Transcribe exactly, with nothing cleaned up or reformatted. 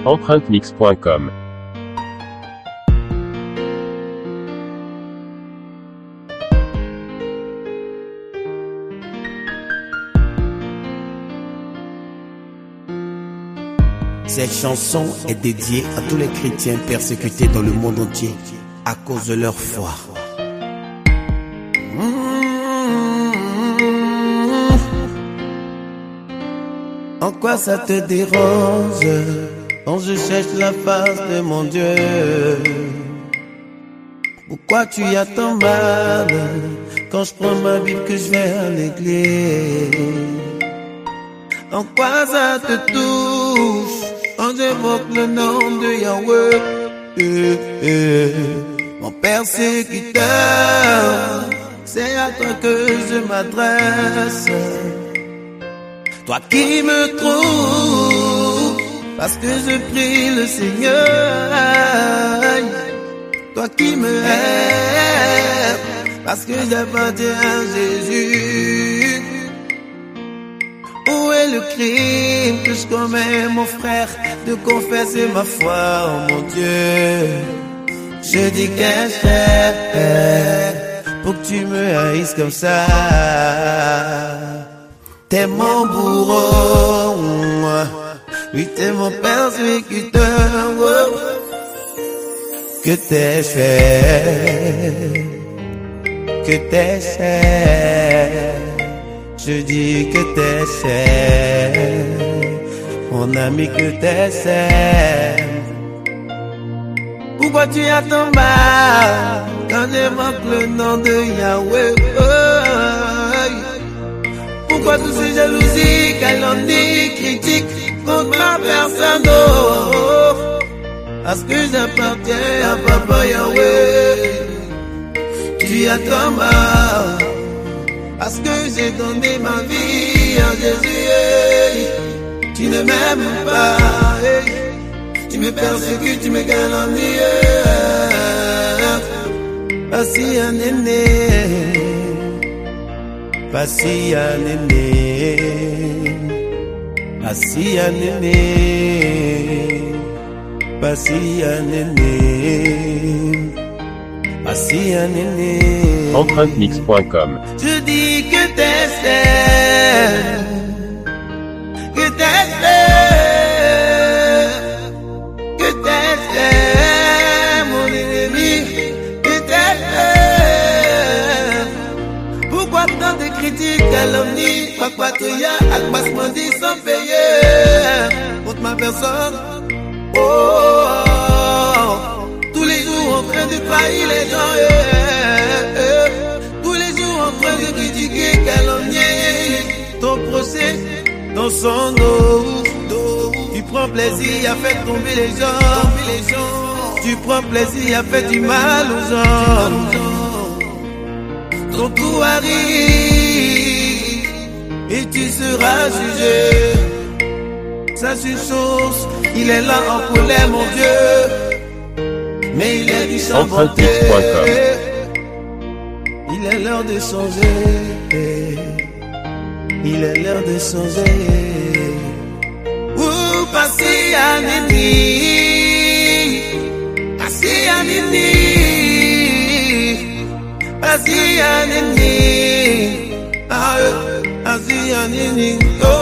empreinte mix point com. Cette chanson est dédiée à tous les chrétiens persécutés dans le monde entier à cause de leur foi. En quoi ça te dérange quand je cherche la face de mon Dieu? Pourquoi tu y as tant mal quand je prends ma Bible que je vais à l'église? En quoi ça te touche quand j'évoque le nom de Yahweh? Eh, eh, mon persécuteur, c'est à toi que je m'adresse. Toi qui me trouves, parce que je prie le Seigneur. Toi qui me hais, parce que j'appartiens à Jésus. Où est le crime que je commets, mon frère, de confesser ma foi, oh mon Dieu? Je dis qu'est-ce que j'ai fait pour que tu me haïsses comme ça? T'es mon bourreau, oui t'es mon persécuteur. Que t'ai-je fait? Que t'ai-je fait? Je dis que t'es cher, mon ami, que t'es cher. Pourquoi tu as ton mal quand j'évoque le nom de Yahweh? Pourquoi toutes ces jalousies, calomnies, critiques contre ma personne? Oh, parce que j'appartiens à Papa Yahweh. Tu as ton mal parce que j'ai donné ma vie à Jésus. Tu ne m'aimes pas, tu me persécutes, tu me calomnies. Pas si un aîné, pas si un aîné, pas si un aîné, pas si un aîné, pas si un aîné. empreinte mix point com. Je dis que t'es cher, que t'es cher, que t'es cher, mon ennemi, que t'es cher. Pourquoi tant de critiques, calomnies, papatouillas, akbasmandis sont payés contre ma personne? Oh, oh, oh, tous les jours en train de trahir les gens. Eh, eh. En train de critiquer, calomnier ton procès dans son dos. Tu prends plaisir à faire tomber les gens. Tu prends plaisir à faire du mal aux gens. Ton tour arrive et tu seras jugé. Sache une chose, il est là en colère, mon Dieu, mais il est du sang vanté. Il est l'heure de changer, il est l'heure de changer. Ouh, passer un ennemi, passer un ennemi, passer un ennemi, ah, passer un ennemi. Oh.